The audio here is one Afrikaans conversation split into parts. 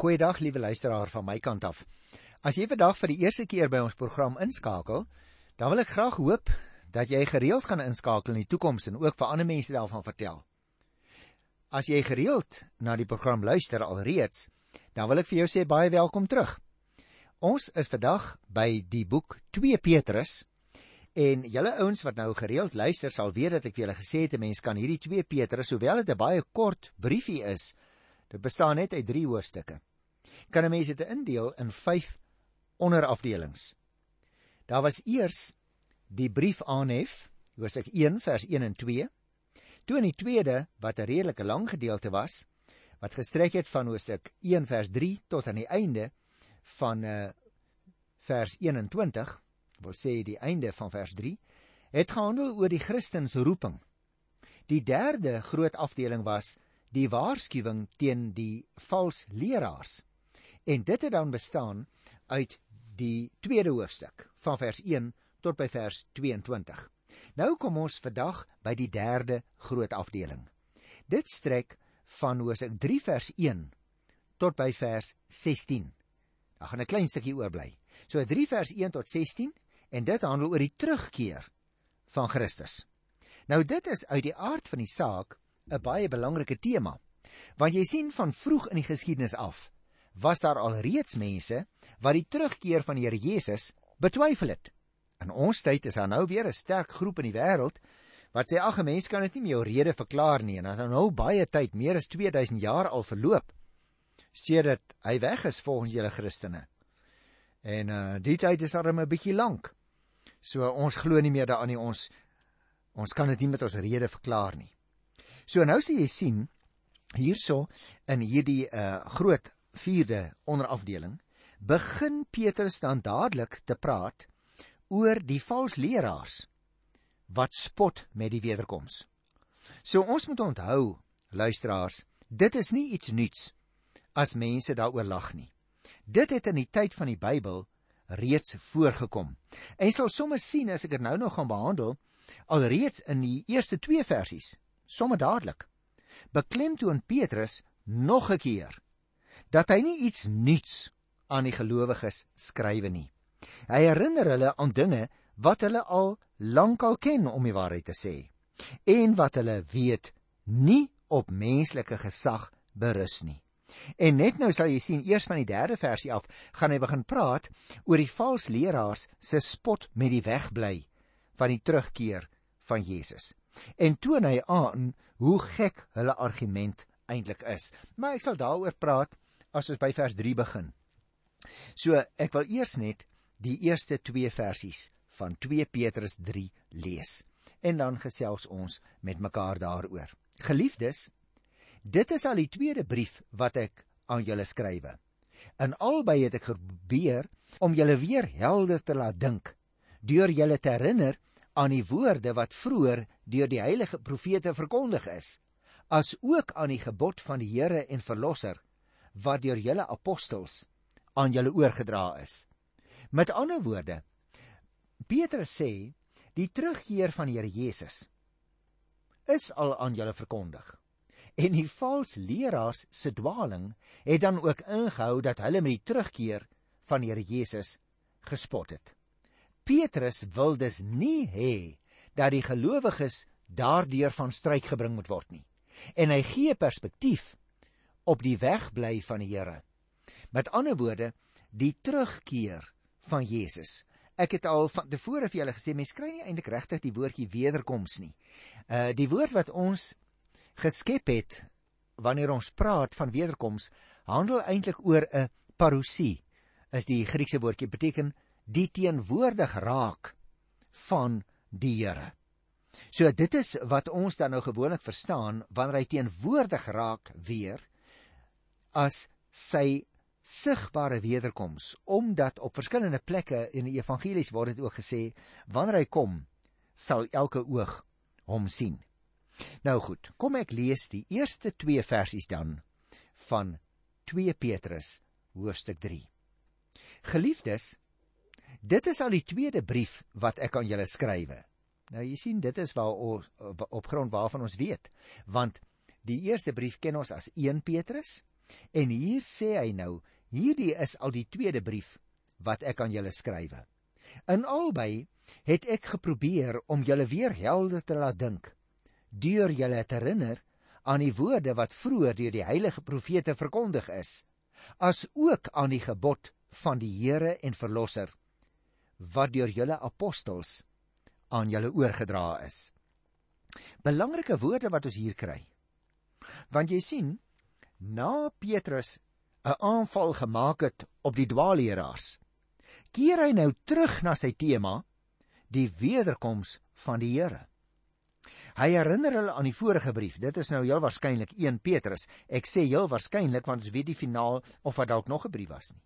Goeiedag, liewe luisteraar van my kant af. As jy vandag vir die eerste keer by ons program inskakel, dan wil ek graag hoop dat jy gereeld gaan inskakel in die toekoms en ook vir ander mense daarvan vertel. As jy gereeld na die program luister alreeds, dan wil ek vir jou sê baie welkom terug. Ons is vandag by die boek 2 Petrus, en julle ouens wat nou gereeld luister sal weet dat ek vir julle gesê het, 'n mens kan hierdie 2 Petrus, hoewel dit 'n baie kort briefie is, dit bestaan net uit 3 hoofstukke, kan 'n mens dit indeel in 5 onderafdelings. Daar was eers die brief aanhef, hoofstuk 1 vers 1 en 2, toe in die tweede, wat 'n redelike lang gedeelte was, wat gestrek het van hoofstuk 1 vers 3 tot aan die einde van vers 21, wil sê die einde van vers 3, het gehandel oor die Christens roeping. Die derde groot afdeling was die waarskuwing teen die vals leraars. En dit het dan bestaan uit die tweede hoofstuk, van vers 1 tot by vers 22. Nou kom ons vandag by die derde groot afdeling. Dit strek van hoofstuk 3 vers 1 tot by vers 16. Daar gaan 'n klein stukkie oorbly. So 3 vers 1 tot 16, en dit handel oor die terugkeer van Christus. Nou dit is uit die aard van die saak 'n baie belangrike tema, want jy sien van vroeg in die geskiedenis af, was daar al reeds mense wat die terugkeer van die Here Jesus betwyfel het. In ons tyd is daar nou weer 'n sterk groep in die wêreld wat sê, ag, 'n mens kan dit nie met jou rede verklaar nie, en as nou baie tyd, meer as 2000 jaar al verloop, sedert hy weg is volgens julle Christene. En die tyd is daar 'n bietjie lank. So ons glo nie meer daaraan nie, ons kan dit nie met ons rede verklaar nie. So nou sê jy sien, hierso in hierdie groot 4de onderafdeling, begin Petrus dan dadelik te praat oor die vals leraars wat spot met die wederkoms. So ons moet onthou, luisteraars, dit is nie iets nuuts as mense daaroor lag nie. Dit het in die tyd van die Bybel reeds voorgekom. En jy sal sommer sien, as ek dit nou nog gaan behandel, alreeds in die eerste 2 versies, sommer dadelik, beklemtoon Petrus nog 'n keer dat hy nie iets nuuts aan die gelowiges skrywe nie. Hy herinner hulle aan dinge wat hulle al lankal ken, om die waarheid te sê, en wat hulle weet nie op menslike gesag berus nie. En net nou sal jy sien, eers van die 3de versie af, gaan hy begin praat oor die vals leraars se spot met die wegbly van die terugkeer van Jesus. En toon hy aan hoe gek hulle argument eintlik is. Maar ek sal daaroor praat as ons by vers 3 begin. So, ek wil eers net die eerste 2 versies van 2 Petrus 3 lees, en dan gesels ons met mekaar daaroor. Geliefdes, dit is al die tweede brief wat ek aan julle skrywe. In albei het ek probeer om julle weer helder te laat dink, deur julle te herinner aan die woorde wat vroeër deur die heilige profete verkondig is, as ook aan die gebod van die Here en Verlosser, wat deur julle apostels aan julle oorgedra is. Met ander woorde, Petrus sê, die terugkeer van die Here Jesus is al aan julle verkondig. En die vals leraars se dwaling het dan ook ingehou dat hulle met die terugkeer van die Here Jesus gespot het. Petrus wil dus nie hê dat die gelowiges daardeur van stryk gebring moet word nie. En hy gee perspektief op die wegbly van die Here. Met ander woorde, die terugkeer van Jesus. Ek het al van tevore vir julle gesê, mens kry nie eintlik regtig die woordjie wederkoms nie. Die woord wat ons geskep het, wanneer ons praat van wederkoms, handel eintlik oor 'n parousie, is die Griekse woordjie, beteken die teenwoordig raak van die Here. So dit is wat ons dan nou gewoonlik verstaan, wanneer hy teenwoordig raak weer, as sy sigbare wederkoms, omdat op verskillende plekke in die evangelies word dit ook gesê, wanneer hy kom, sal elke oog hom sien. Nou goed, kom ek lees die eerste 2 versies dan van 2 Petrus hoofstuk 3. Geliefdes, dit is al die tweede brief wat ek aan julle skrywe. Nou jy sien, dit is op grond waarvan ons weet, want die eerste brief ken ons as 1 Petrus, En hier sê hy nou, hierdie is al die tweede brief wat ek aan julle skrywe. In albei het ek geprobeer om julle weer helder te laat dink, deur julle te herinner aan die woorde wat vroeër deur die heilige profete verkondig is, as ook aan die gebod van die Here en Verlosser, wat deur julle apostels aan julle oorgedra is. Belangrike woorde wat ons hier kry. Want jy sien, na Petrus 'n aanval gemaak het op die dwaalleraars, keer hy nou terug na sy tema, die wederkoms van die Here. Hy herinner hulle aan die vorige brief, dit is nou heel waarskynlik 1 Petrus, ek sê heel waarskynlik, want ons weet die finaal of wat dalk nog 'n brief was nie.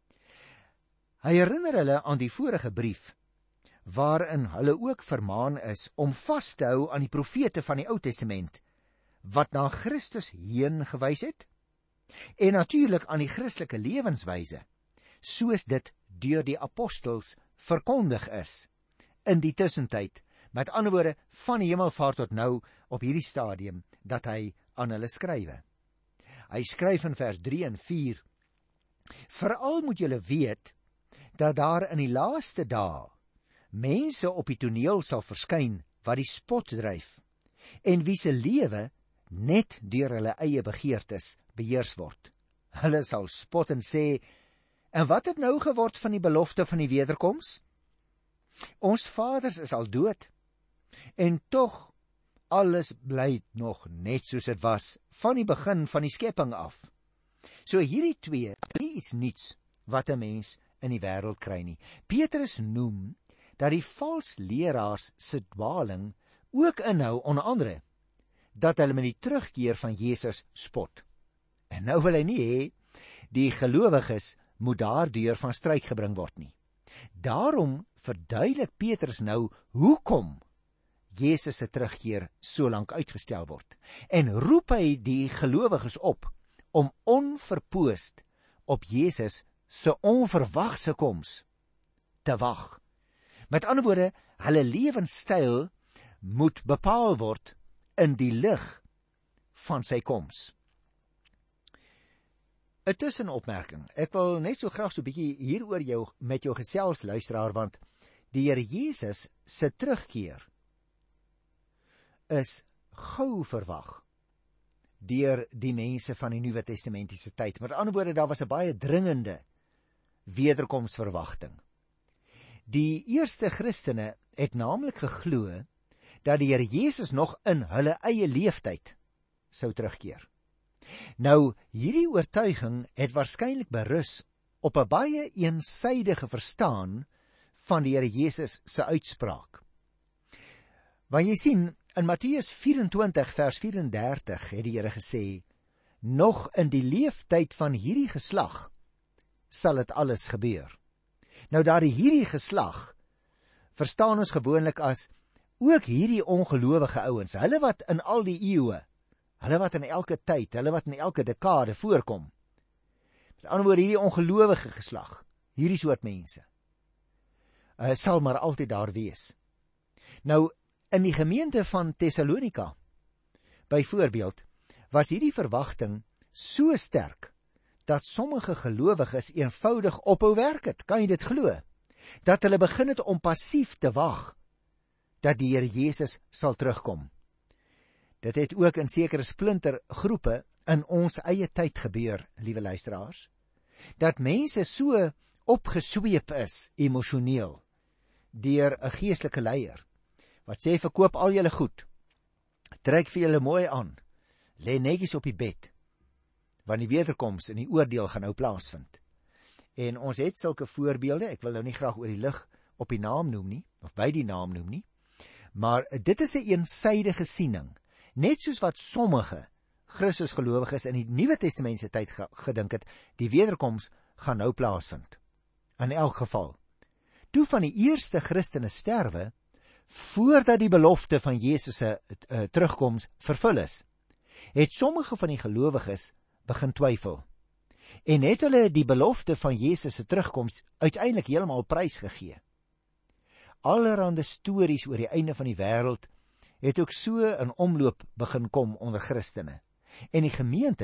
Hy herinner hulle aan die vorige brief, waarin hulle ook vermaan is om vas te hou aan die profete van die Ou Testament, wat na Christus heen gewys het, en natuurlik aan die Christelike lewenswyse, soos dit deur die apostels verkondig is, in die tussentyd, met ander woorde, van die hemelvaart tot nou, op hierdie stadium, dat hy aan hulle skrywe. Hy skryf in vers 3 en 4, Veral moet julle weet, dat daar in die laaste dae, mense op die toneel sal verskyn, wat die spot dryf, en wie se lewe net deur hulle eie begeertes beheers word. Hulle sal spot en sê, en wat het nou geword van die belofte van die wederkoms? Ons vaders is al dood, en tog alles bly nog net soos dit was, van die begin van die skepping af. So hierdie twee, nie iets niets wat 'n mens in die wêreld kry nie. Petrus noem dat die vals leraars se dwaling ook inhou onder andere dat hulle met die terugkeer van Jesus spot. En nou wil hy nie hê die gelowiges moet daardeur van stryk gebring word nie. Daarom verduidelik Petrus nou hoekom Jesus se terugkeer so lank uitgestel word, en roep hy die gelowiges op om onverpoost op Jesus se onverwagse koms te wag. Met ander woorde, hulle lewenstyl moet bepaal word in die lig van sy koms. 'n Tussenopmerking. Ek wil net so graag so 'n bietjie hieroor met jou gesels, luisteraar, want die Here Jesus se terugkeer is gou verwag deur die mense van die Nuwe Testamentiese tyd. Met ander woorde, daar was 'n baie dringende wederkomsverwagting. Die eerste Christene het naamlik geglo dat die Here Jesus nog in hulle eie leeftyd sou terugkeer. Nou, hierdie oortuiging het waarskynlik berus op 'n baie eensydige verstaan van die Here Jesus se uitspraak. Want jy sien, in Matteus 24 vers 34 het die Here gesê, nog in die leeftyd van hierdie geslag sal dit alles gebeur. Nou daardie hierdie geslag verstaan ons gewoonlik as ook hierdie ongelowige ouens, hulle wat in al die eeue, hulle wat in elke tyd, hulle wat in elke dekade voorkom. Met ander woorde, hierdie ongelowige geslag, hierdie soort mense, sal maar altyd daar wees. Nou, in die gemeente van Thessalonika, byvoorbeeld, was hierdie verwagting so sterk, dat sommige gelowiges eenvoudig ophou werk het, kan jy dit glo? Dat hulle begin het om passief te wag, dat die Here Jesus sal terugkom. Dit het ook in sekere splintergroepe in ons eie tyd gebeur, liewe luisteraars, dat mense so opgesweep is, emosioneel, deur 'n geestelike leier, wat sê, verkoop al julle goed, trek vir julle mooi aan, lê netjies op die bed, want die wederkoms en die oordeel gaan nou plaasvind. En ons het sulke voorbeelde, ek wil nou nie graag oor die lig op die naam noem nie, of by die naam noem nie, maar dit is 'n eensydige siening, net soos wat sommige Christusgelowiges in die Nuwe Testamentse tyd gedink het, die wederkoms gaan nou plaasvind. In elk geval, toe van die eerste Christene sterwe, voordat die belofte van Jesus se terugkoms vervul is, het sommige van die gelowiges begin twyfel, en het hulle die belofte van Jesus se terugkoms uiteindelik heeltemal prys gegee. Allerhande stories oor die einde van die wêreld het ook so in omloop begin kom onder Christene, en die gemeentes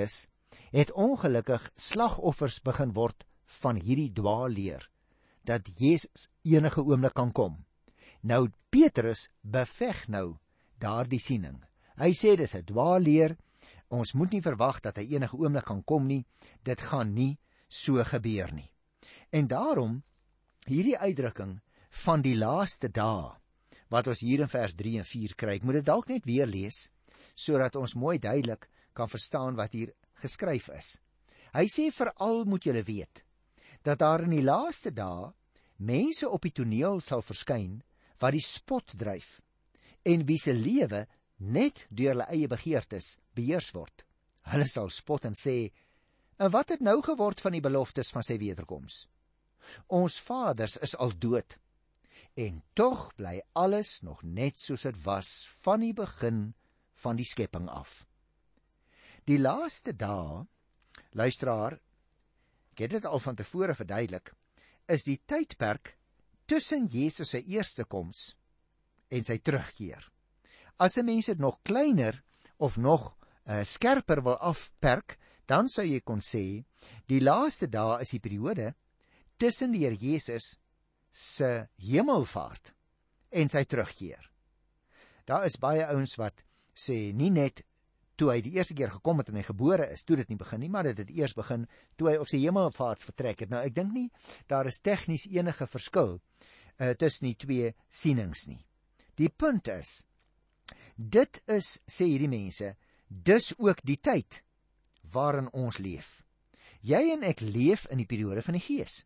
het ongelukkig slagoffers begin word van hierdie dwaalleer, dat Jesus enige oomblik kan kom. Nou, Petrus beveg nou daardie siening. Hy sê dis 'n dwaalleer, ons moet nie verwag dat hy enige oomblik kan kom nie, dit gaan nie so gebeur nie. En daarom, hierdie uitdrukking van die laaste dae, wat ons hier in vers 3 en 4 kry, ek moet dit dalk net weer lees, sodat ons mooi duidelik kan verstaan wat hier geskryf is. Hy sê, veral moet julle weet, dat daar in die laaste dae mense op die toneel sal verskyn, wat die spot dryf, en wie se lewe net deur hulle eie begeertes beheers word. Hulle sal spot en sê, en wat het nou geword van die beloftes van sy wederkoms? Ons vaders is al dood, en tog bly alles nog net soos dit was van die begin van die skepping af. Die laaste dae, luisteraar, ek het dit al van tevore verduidelik, is die tydperk tussen Jesus se eerste koms en sy terugkeer. As 'n mens dit nog kleiner of nog skerper wil afperk, dan sou jy kon sê, die laaste dae is die periode tussen die Here Jesus se hemelvaart en sy terugkeer. Daar is baie ouens wat sê, nie net toe hy die eerste keer gekom het en hy gebore is, toe dit nie begin nie, maar dit het eers begin toe hy op sy hemelvaart vertrek het. Nou, ek dink nie, daar is tegnies enige verskil tussen die twee sienings nie. Die punt is, dit is, sê hierdie mense, dis ook die tyd waarin ons leef. Jy en ek leef in die periode van die Gees.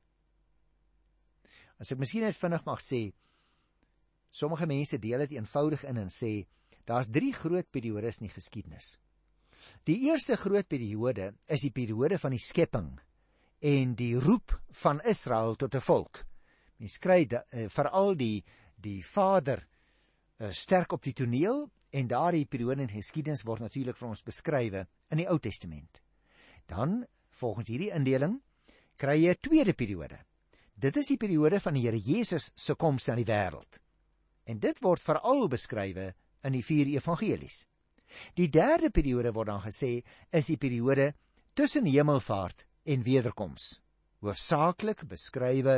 As ek miskien net vinnig mag sê, sommige mense deel dit eenvoudig in en sê, daar's 3 groot periodes in die geskiedenis. Die eerste groot periode is die periode van die skepping en die roep van Israel tot 'n volk. Mens kry veral die Vader sterk op die toneel, en daardie periode in geskiedenis word natuurlik vir ons beskrywe in die Ou Testament. Dan, volgens hierdie indeling, kry jy 'n tweede periode. Dit is die periode van die Here Jesus se koms na die wêreld. En dit word veral beskrywe in die 4 evangelies. Die derde periode word dan gesê, is die periode tussen hemelvaart en wederkoms. Hoofsaaklik beskrywe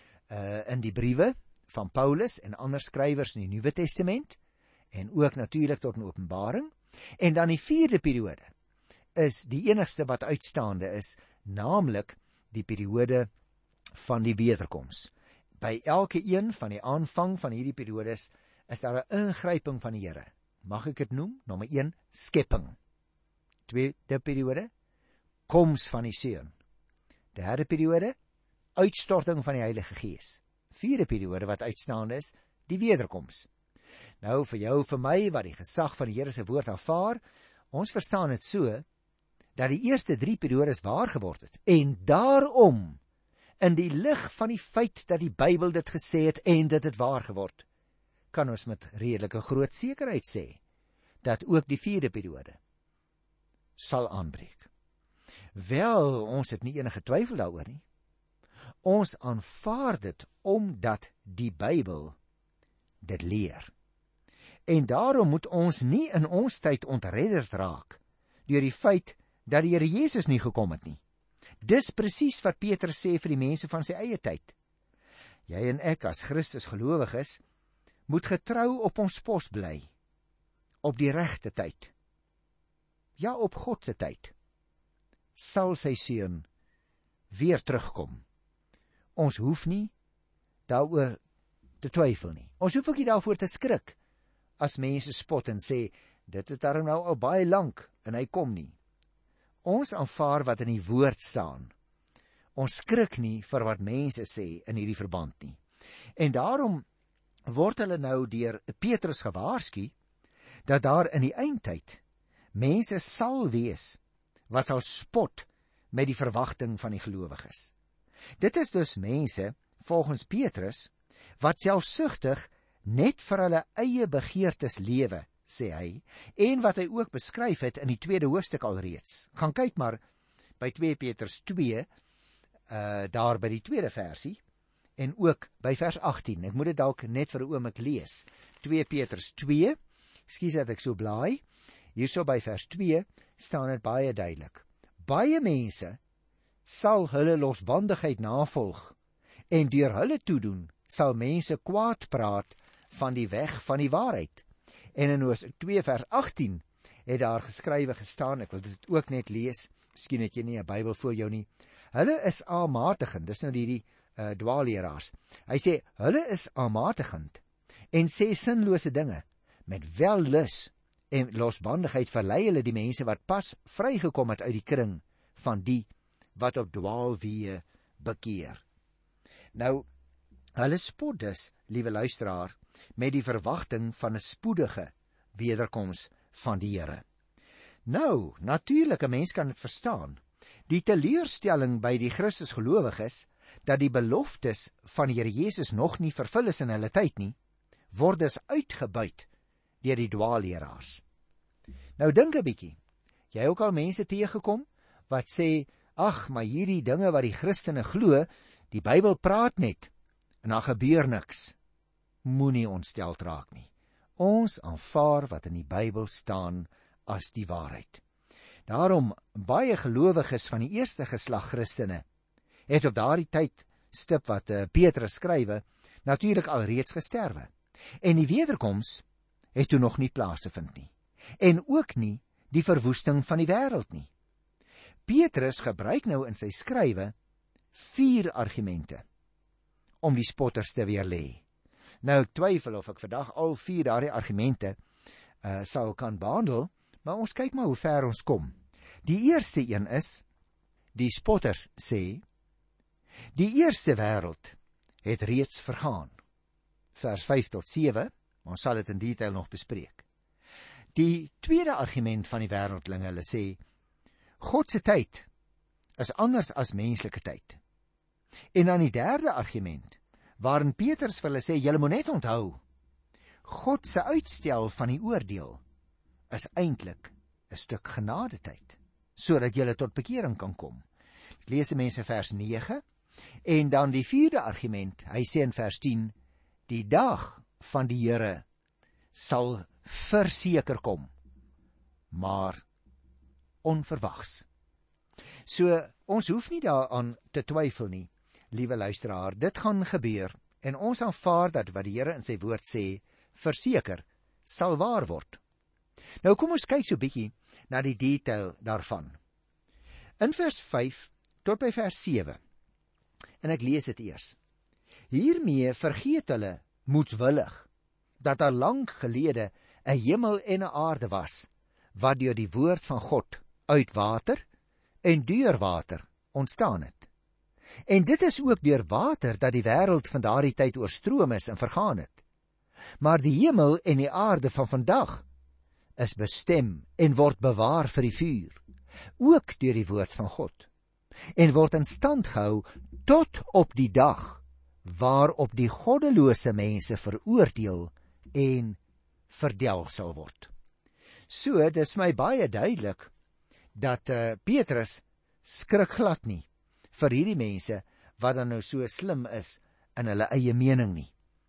in die briewe van Paulus en ander skrywers in die Nuwe Testament, en ook natuurlik tot in Openbaring. En dan die 4de periode is die enigste wat uitstaande is, naamlik die periode van die wederkoms. By elke een van die aanvang van hierdie periodes is daar 'n ingryping van die Here. Mag ek dit noem? Nommer 1, skepping. Tweede periode, koms van die Seun. Derde periode, uitstorting van die Heilige Gees. Vierde periode wat uitstaande is, die wederkoms. Nou vir jou, vir my, wat die gesag van die Here se woord aanvaar, ons verstaan dit so, dat die eerste 3 periodes waar geword het, en daarom, in die lig van die feit dat die Bybel dit gesê het, en dit het waar geword, kan ons met redelike groot sekerheid sê, dat ook die 4de periode sal aanbreek. Wel, ons het nie enige twyfel daaroor nie. Ons aanvaar dit, omdat die Bybel dit leer. En daarom moet ons nie in ons tyd ontredderd raak, deur die feit dat die Here Jesus nie gekom het nie. Dis presies wat Petrus sê vir die mense van sy eie tyd. Jy en ek as Christus gelowiges moet getrou op ons pos bly, op die regte tyd. Ja, op God se tyd sal sy Seun weer terugkom. Ons hoef nie daaroor te twyfel nie. Ons hoef ook nie daarvoor te skrik as mense spot en sê, dit het daarom nou al baie lank en hy kom nie. Ons aanvaar wat in die woord staan. Ons skrik nie vir wat mense sê in hierdie verband nie. En daarom word hulle nou deur Petrus gewaarsku dat daar in die eindtyd mense sal wees wat sal spot met die verwagting van die gelowiges. Dit is dus mense, volgens Petrus, wat selfsugtig net vir hulle eie begeertes lewe, sê hy, en wat hy ook beskryf het in die 2de hoofstuk alreeds. Gaan kyk maar by 2 Petrus 2, daar by die 2de versie, en ook by vers 18. Ek moet dit dalk net vir 'n oomblik lees. 2 Petrus 2, ekskuus dat ek so blaai, hierso by vers 2 staan dit baie duidelik. Baie mense sal hulle losbandigheid navolg en deur hulle toedoen sal mense kwaad praat van die weg van die waarheid. En in Hosea 2 vers 18 het daar geskrywe gestaan, ek wil dit ook net lees, miskien het jy nie 'n Bybel voor jou nie. Hulle is aanmatigend, dis nou die dwaalleraars. Hy sê, hulle is aanmatigend en sê sinlose dinge. Met wellus en losbandigheid verlei hulle die mense wat pas vrygekom het uit die kring van die wat op dwaalweë bekeer. Nou, hulle spot dus, liewe luisteraar, met die verwagting van 'n spoedige wederkoms van die Here. Nou, natuurlik, 'n mens kan dit verstaan. Die teleurstelling by die Christusgelowiges dat die beloftes van die Here Jesus nog nie vervul is in hulle tyd nie, word dus uitgebuit deur die dwaalleraars. Nou dink 'n bietjie, jy ook al mense teëgekom wat sê, ag, maar hierdie dinge wat die Christene glo, die Bybel praat net en daar gebeur niks. Moenie ontsteld raak nie. Ons aanvaar wat in die Bybel staan as die waarheid. Daarom, baie gelowiges van die eerste geslag Christene het op daardie tyd, stip wat Petrus skrywe, natuurlik alreeds gesterwe. En die wederkoms het toe nog nie plaasgevind nie. En ook nie die verwoesting van die wêreld nie. Petrus gebruik nou in sy skrywe 4 argumente om die spotters te weerlê. Nou, ek twyfel of ek vandag al 4 daardie argumente sal kan behandel, maar ons kyk maar hoe ver ons kom. Die eerste een is, die spotters sê, die eerste wêreld het reeds vergaan. Vers 5 tot 7, ons sal dit in detail nog bespreek. Die tweede argument van die wêreldlinge, hulle sê, God se tyd is anders as menslike tyd. En dan die derde argument, waarin Petrus vir hulle sê, julle moet net onthou, God se uitstel van die oordeel is eintlik 'n stuk genadetyd, sodat julle tot bekering kan kom. Ek lees mense vers 9, en dan die vierde argument, hy sê in vers 10, die dag van die Here sal verseker kom, maar onverwags. So, ons hoef nie daaraan te twyfel nie, liewe luisteraar, dit gaan gebeur, en ons aanvaar dat wat die Here in sy woord sê, verseker, sal waar word. Nou kom ons kyk so bietjie na die detail daarvan. In vers 5 tot by vers 7, en ek lees dit eers. Hiermee vergeet hulle moedwillig dat daar lank gelede 'n hemel en 'n aarde was, wat deur die woord van God uit water en deur water ontstaan het. En dit is ook deur water dat die wêreld van daardie tyd oorstroom is en vergaan het. Maar die hemel en die aarde van vandag is bestem en word bewaar vir die vuur, ook deur die woord van God, en word in stand gehou tot op die dag waarop die goddelose mense veroordeel en verdelg sal word. So, dit is my baie duidelik dat Petrus skrik glad nie vir hierdie mense wat dan nou so slim is in hulle eie mening nie.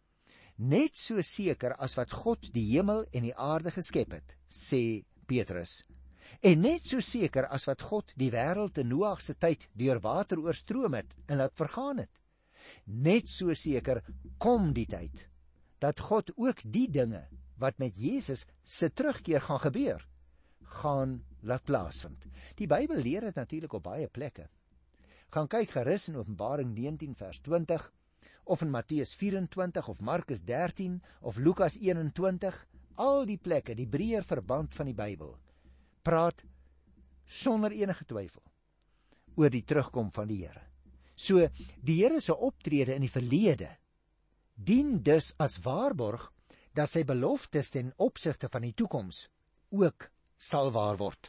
Net so seker as wat God die hemel en die aarde geskep het, sê Petrus, en net so seker as wat God die wêreld in Noag se tyd deur water oorstroom het en laat vergaan het, net so seker kom die tyd dat God ook die dinge wat met Jesus se terugkeer gaan gebeur, gaan laat plaasvind. Die Bybel leer dit natuurlik op baie plekke. Gaan kyk gerus in Openbaring 19 vers 20, of in Matteus 24 of Markus 13 of Lukas 21, al die plekke, die breër verband van die Bybel, praat sonder enige twyfel oor die terugkom van die Here. So, die Here se optrede in die verlede dien dus as waarborg dat sy beloftes ten opsigte van die toekoms ook sal waar word.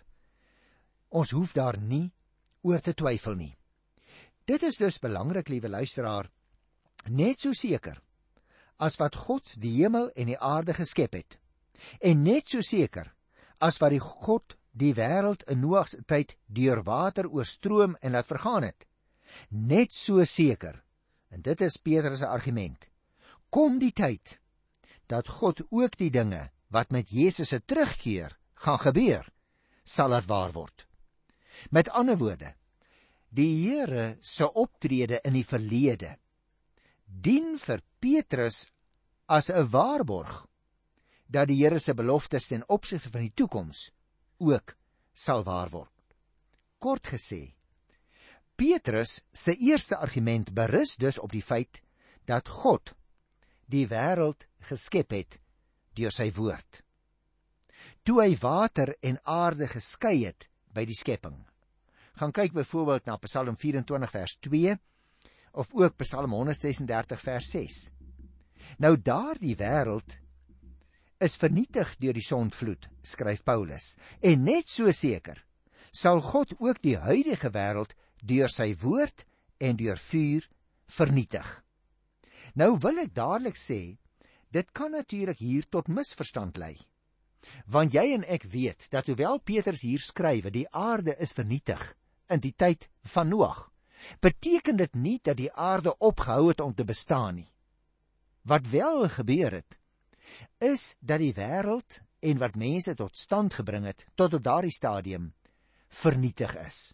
Ons hoef daar nie oor te twyfel nie. Dit is dus belangrik, liewe luisteraar, net so seker as wat God die hemel en die aarde geskep het, en net so seker as wat die God die wêreld in Noag se tyd deur water oorstroom en laat vergaan het, net so seker, en dit is Petrus se argument, kom die tyd dat God ook die dinge wat met Jesus se terugkeer gaan gebeur, sal laat waar word. Met ander woorde, die Here se optrede in die verlede dien vir Petrus as 'n waarborg dat die Here se beloftes ten opsigte van die toekoms ook sal waar word. Kort gesê, Petrus se eerste argument berus dus op die feit dat God die wêreld geskep het deur sy woord. Toe hy water en aarde geskei het by die skepping. Gaan kyk byvoorbeeld na Psalm 24 vers 2 of ook Psalm 136 vers 6. Nou daardie wêreld is vernietig deur die sondvloed, skryf Paulus, en net so seker sal God ook die huidige wêreld deur sy woord en deur vuur vernietig. Nou wil ek dadelik sê, dit kan natuurlik hier tot misverstand lei. Want jy en ek weet dat hoewel Petrus hier skrywe, die aarde is vernietig in die tyd van Noag, beteken dit nie dat die aarde opgehou het om te bestaan nie. Wat wel gebeur het, is dat die wêreld en wat mense tot stand gebring het, tot op daardie stadium, vernietig is.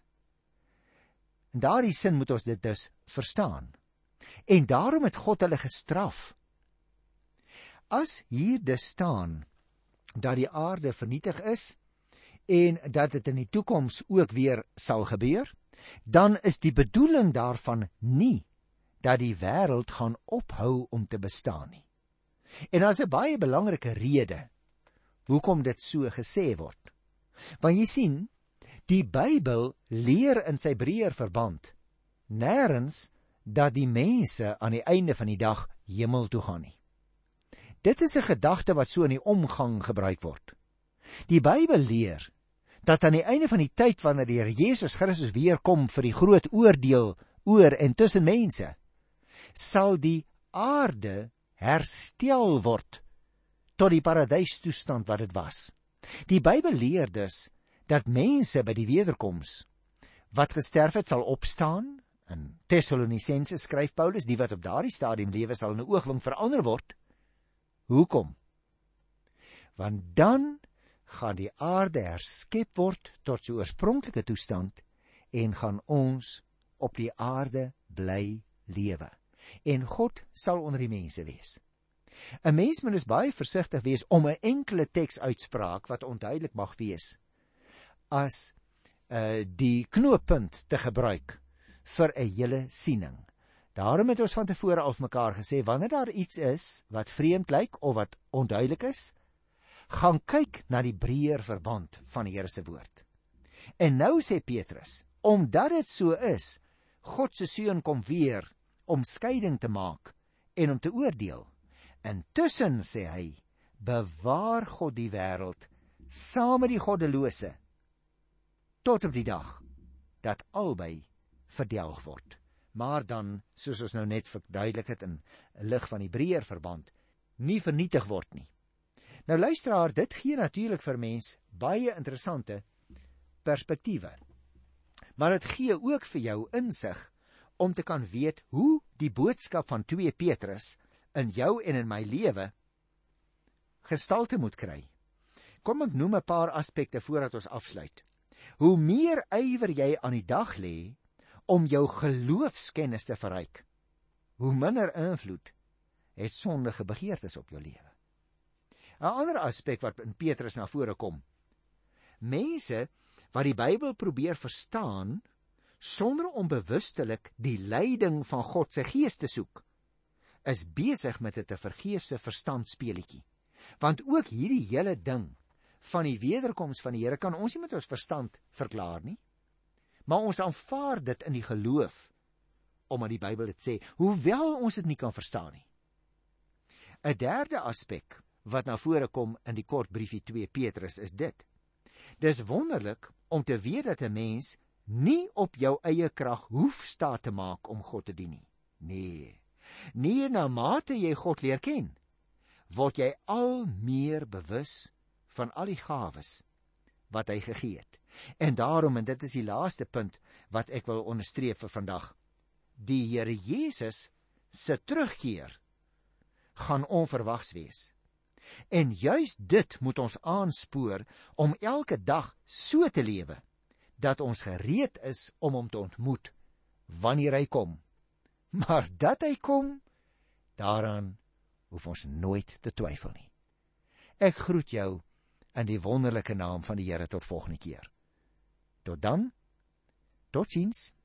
In daardie sin moet ons dit dus verstaan. En daarom het God hulle gestraf. As hier dus staan dat die aarde vernietig is en dat dit in die toekoms ook weer sal gebeur, dan is die bedoeling daarvan nie dat die wêreld gaan ophou om te bestaan nie. En daar is 'n baie belangrike rede hoekom dit so gesê word. Want jy sien, die Bybel leer in sy breër verband nêrens dat die mense aan die einde van die dag hemel toe gaan nie. Dit is 'n gedagte wat so in die omgang gebruik word. Die Bybel leer dat aan die einde van die tyd, wanneer die Here Jesus Christus weer kom vir die groot oordeel oor en tussen mense, sal die aarde herstel word tot die paradijstoestand wat dit was. Die Bybel leer dus dat mense by die wederkoms wat gesterf het sal opstaan. In Tessalonisense skryf Paulus, die wat op daardie stadium lewe sal in 'n oogwink verander word. Hoekom? Want dan gaan die aarde herskep word tot sy oorspronklike toestand en gaan ons op die aarde bly lewe. En God sal onder die mense wees. 'n Mens moet dus baie versigtig wees om 'n enkele teksuitspraak wat onduidelik mag wees as die knooppunt te gebruik vir 'n hele siening. Daarom het ons van tevore al mekaar gesê, wanneer daar iets is wat vreemd lyk of wat onduidelik is, gaan kyk na die breër verband van die Here se woord. En nou sê Petrus, omdat dit so is, God se seun kom weer om skeiding te maak en om te oordeel. Intussen, sê hy, bewaar God die wêreld saam met die goddelose tot op die dag dat albei verdelg word. Maar dan, soos ons nou net verduidelik het in lig van die breër verband, nie vernietig word nie. Nou luisteraar, dit gee natuurlik vir mens baie interessante perspektiewe. Maar dit gee ook vir jou insig om te kan weet hoe die boodskap van 2 Petrus in jou en in my lewe gestalte moet kry. Kom ek noem 'n paar aspekte voordat ons afsluit. Hoe meer ywer jy aan die dag lê om jou geloofskennis te verryk, hoe minder invloed het sondige begeertes op jou lewe. 'n Ander aspek wat in Petrus na vore kom, mense wat die Bybel probeer verstaan sonder om bewustelik die leiding van God se gees te soek, is besig met 'n vergeefse verstandspeletjie. Want ook hierdie hele ding van die wederkoms van die Here kan ons nie met ons verstand verklaar nie, maar ons aanvaar dit in die geloof, omdat die Bybel dit sê, hoewel ons dit nie kan verstaan nie. 'n Derde aspek wat na vore kom in die kort briefie 2 Petrus is dit. Dis wonderlik om te weet dat 'n mens nie op jou eie krag hoef staat te maak om God te dien nie. Nee, na mate jy God leer ken, word jy al meer bewus van al die gawes wat hy gegee het. En daarom, en dit is die laaste punt wat ek wil onderstreep vir vandag, die Here Jesus se terugkeer gaan onverwags wees. En juis dit moet ons aanspoor om elke dag so te lewe dat ons gereed is om hom te ontmoet wanneer hy kom. Maar dat hy kom, daaraan hoef ons nooit te twyfel nie. Ek groet jou in die wonderlike naam van die Here tot volgende keer. Tot dan, totsiens.